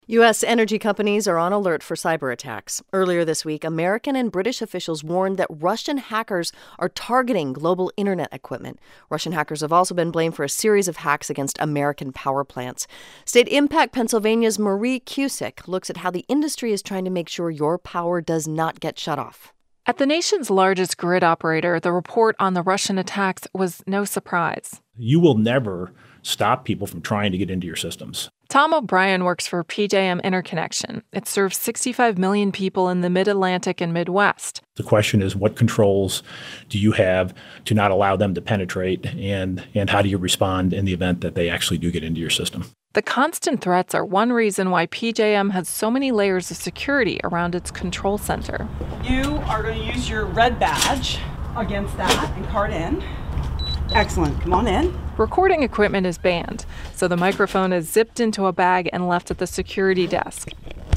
U.S. energy companies are on alert for cyber attacks. Earlier this week, American and British officials warned that Russian hackers are targeting global internet equipment. Russian hackers have also been blamed for a series of hacks against American power plants. State Impact Pennsylvania's Marie Cusick looks at how the industry is trying to make sure your power does not get shut off. At the nation's largest grid operator, the report on the Russian attacks was no surprise. You will never stop people from trying to get into your systems. Tom O'Brien works for PJM Interconnection. It serves 65 million people in the Mid-Atlantic and Midwest. The question is, what controls do you have to not allow them to penetrate, and how do you respond in the event that they actually do get into your system? The constant threats are one reason why PJM has so many layers of security around its control center. You are going to use your red badge against that and card in. Excellent. Come on in. Recording equipment is banned, so the microphone is zipped into a bag and left at the security desk.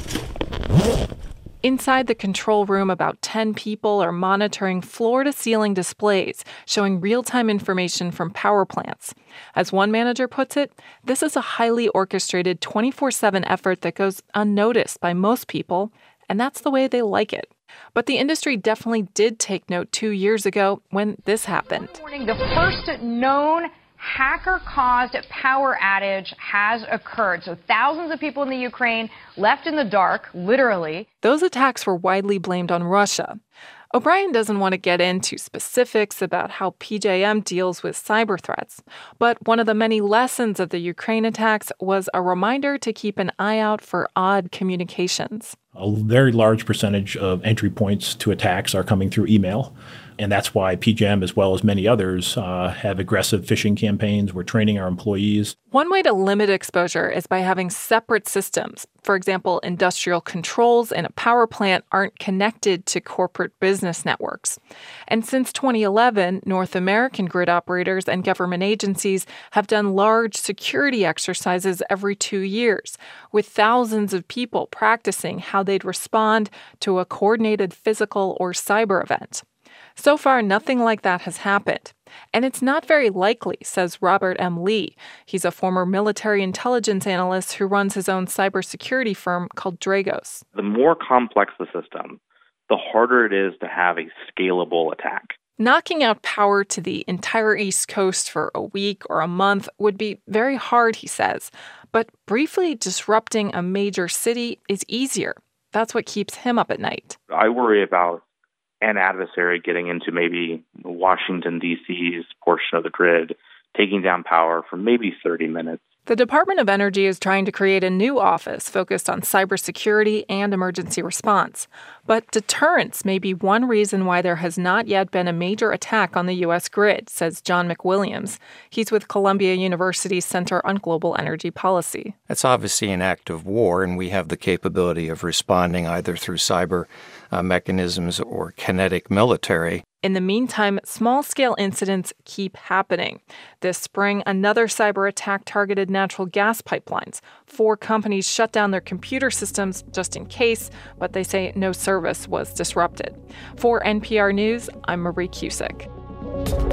Inside the control room, about 10 people are monitoring floor-to-ceiling displays showing real-time information from power plants. As one manager puts it, this is a highly orchestrated 24/7 effort that goes unnoticed by most people, and that's the way they like it. But the industry definitely did take note 2 years ago when this happened. The first known hacker-caused power outage has occurred. So thousands of people in the Ukraine left in the dark, literally. Those attacks were widely blamed on Russia. O'Brien doesn't want to get into specifics about how PJM deals with cyber threats, but one of the many lessons of the Ukraine attacks was a reminder to keep an eye out for odd communications. A very large percentage of entry points to attacks are coming through email, and that's why PJM, as well as many others, have aggressive phishing campaigns. We're training our employees. One way to limit exposure is by having separate systems. For example, industrial controls in a power plant aren't connected to corporate business networks. And since 2011, North American grid operators and government agencies have done large security exercises every 2 years, with thousands of people practicing how they'd respond to a coordinated physical or cyber event. So far, nothing like that has happened. And it's not very likely, says Robert M. Lee. He's a former military intelligence analyst who runs his own cybersecurity firm called Dragos. The more complex the system, the harder it is to have a scalable attack. Knocking out power to the entire East Coast for a week or a month would be very hard, he says. But briefly disrupting a major city is easier. That's what keeps him up at night. I worry about an adversary getting into maybe Washington, D.C.'s portion of the grid, taking down power for maybe 30 minutes. The Department of Energy is trying to create a new office focused on cybersecurity and emergency response. But deterrence may be one reason why there has not yet been a major attack on the U.S. grid, says John McWilliams. He's with Columbia University's Center on Global Energy Policy. It's obviously an act of war, and we have the capability of responding either through cyber mechanisms or kinetic military. In the meantime, small-scale incidents keep happening. This spring, another cyber attack targeted natural gas pipelines. 4 companies shut down their computer systems just in case, but they say no service was disrupted. For NPR News, I'm Marie Cusick.